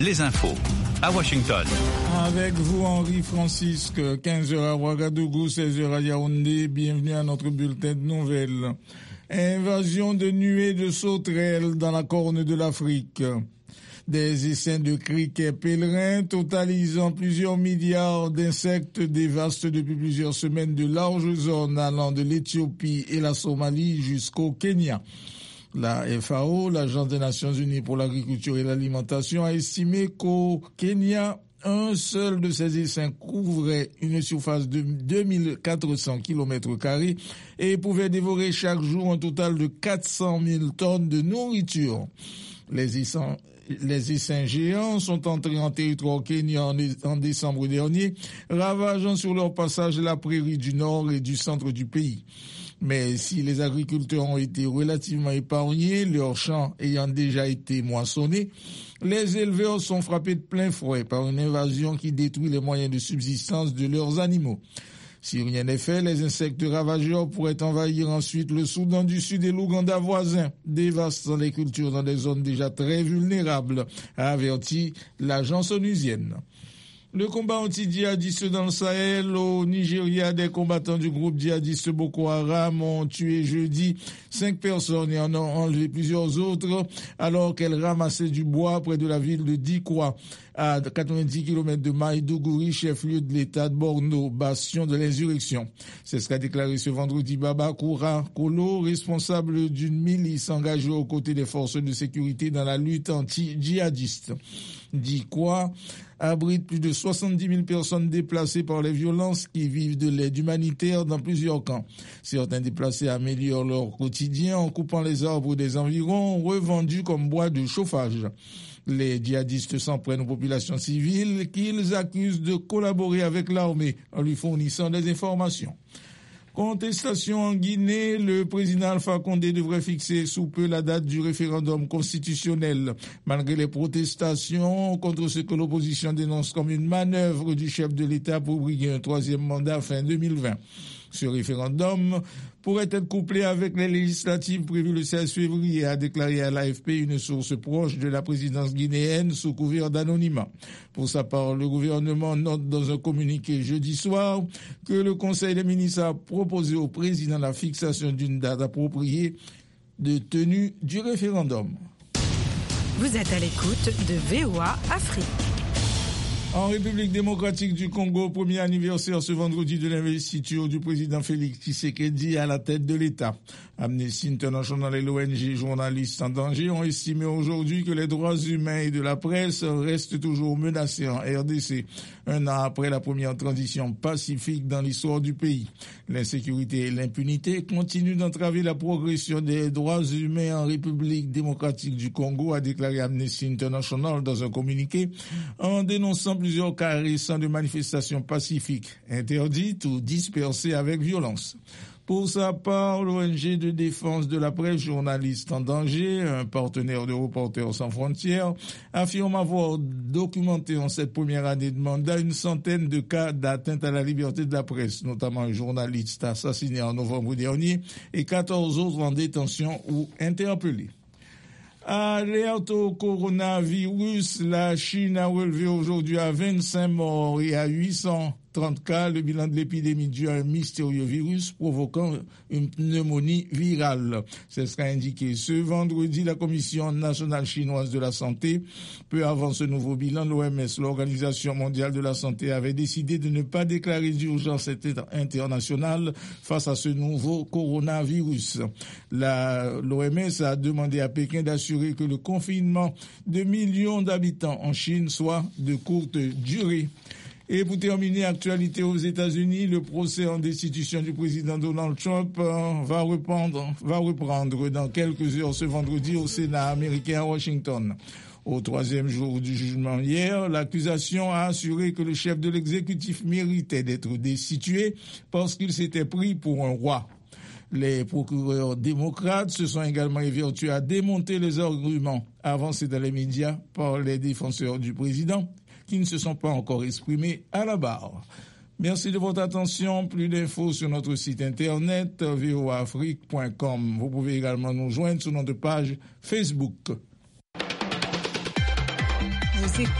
Les infos à Washington. Avec vous, Henri Francisque, 15h à Ouagadougou, 16h à Yaoundé. Bienvenue à notre bulletin de nouvelles. Invasion de nuées de sauterelles dans la corne de l'Afrique. Des essaims de criquets pèlerins totalisant plusieurs milliards d'insectes dévastent depuis plusieurs semaines de larges zones allant de l'Éthiopie et la Somalie jusqu'au Kenya. La FAO, l'Agence des Nations Unies pour l'agriculture et l'alimentation, a estimé qu'au Kenya, un seul de ces essaims couvrait une surface de 2400 km² et pouvait dévorer chaque jour un total de 400 000 tonnes de nourriture. Les essaims géants sont entrés en territoire kenyan en décembre dernier, ravageant sur leur passage la prairie du nord et du centre du pays. Mais si les agriculteurs ont été relativement épargnés, leurs champs ayant déjà été moissonnés, les éleveurs sont frappés de plein fouet par une invasion qui détruit les moyens de subsistance de leurs animaux. Si rien n'est fait, les insectes ravageurs pourraient envahir ensuite le Soudan du Sud et l'Ouganda voisin, dévastant les cultures dans des zones déjà très vulnérables, a averti l'agence onusienne. Le combat anti-djihadiste dans le Sahel, au Nigeria, des combattants du groupe djihadiste Boko Haram ont tué jeudi 5 personnes et en ont enlevé plusieurs autres alors qu'elles ramassaient du bois près de la ville de Dikwa, à 90 km de Maïdougouri, chef-lieu de l'État de Borno, bastion de l'insurrection. C'est ce qu'a déclaré ce vendredi Baba Koura Kolo, responsable d'une milice engagée aux côtés des forces de sécurité dans la lutte anti-djihadiste. Dikwa abrite plus de 70 000 personnes déplacées par les violences qui vivent de l'aide humanitaire dans plusieurs camps. Certains déplacés améliorent leur quotidien en coupant les arbres des environs revendus comme bois de chauffage. Les djihadistes s'en prennent aux populations civiles qu'ils accusent de collaborer avec l'armée en lui fournissant des informations. Contestation en Guinée, le président Alpha Condé devrait fixer sous peu la date du référendum constitutionnel. Malgré les protestations contre ce que l'opposition dénonce comme une manœuvre du chef de l'État pour briguer un troisième mandat fin 2020. Ce référendum pourrait être couplé avec les législatives prévues le 16 février, a déclaré à l'AFP une source proche de la présidence guinéenne sous couvert d'anonymat. Pour sa part, le gouvernement note dans un communiqué jeudi soir que le Conseil des ministres a proposé au président la fixation d'une date appropriée de tenue du référendum. Vous êtes à l'écoute de VOA Afrique. En République démocratique du Congo, premier anniversaire ce vendredi de l'investiture du président Félix Tshisekedi à la tête de l'État. Amnesty International et l'ONG Journalistes en danger ont estimé aujourd'hui que les droits humains et de la presse restent toujours menacés en RDC, un an après la première transition pacifique dans l'histoire du pays. L'insécurité et l'impunité continuent d'entraver la progression des droits humains en République démocratique du Congo, a déclaré Amnesty International dans un communiqué, en dénonçant plusieurs cas récents de manifestations pacifiques, interdites ou dispersées avec violence. Pour sa part, l'ONG de défense de la presse Journalistes en danger, un partenaire de Reporters sans frontières, affirme avoir documenté en cette première année de mandat une centaine de cas d'atteinte à la liberté de la presse, notamment un journaliste assassiné en novembre dernier et 14 autres en détention ou interpellés. Alerte au coronavirus, la Chine a relevé aujourd'hui à 25 morts et à 830 cas le bilan de l'épidémie due à un mystérieux virus provoquant une pneumonie virale. C'est ce qu'a indiqué ce vendredi la Commission nationale chinoise de la santé. Peu avant ce nouveau bilan, l'OMS, l'Organisation mondiale de la santé, avait décidé de ne pas déclarer d'urgence internationale face à ce nouveau coronavirus. L'OMS a demandé à Pékin d'assurer que le confinement de millions d'habitants en Chine soit de courte durée. Et pour terminer, actualité aux États-Unis, le procès en destitution du président Donald Trump va reprendre dans quelques heures ce vendredi au Sénat américain à Washington. Au troisième jour du jugement hier, l'accusation a assuré que le chef de l'exécutif méritait d'être destitué parce qu'il s'était pris pour un roi. Les procureurs démocrates se sont également évertués à démonter les arguments avancés dans les médias par les défenseurs du président, qui ne se sont pas encore exprimés à la barre. Merci de votre attention. Plus d'infos sur notre site internet voaafrique.com. Vous pouvez également nous joindre sur notre page Facebook.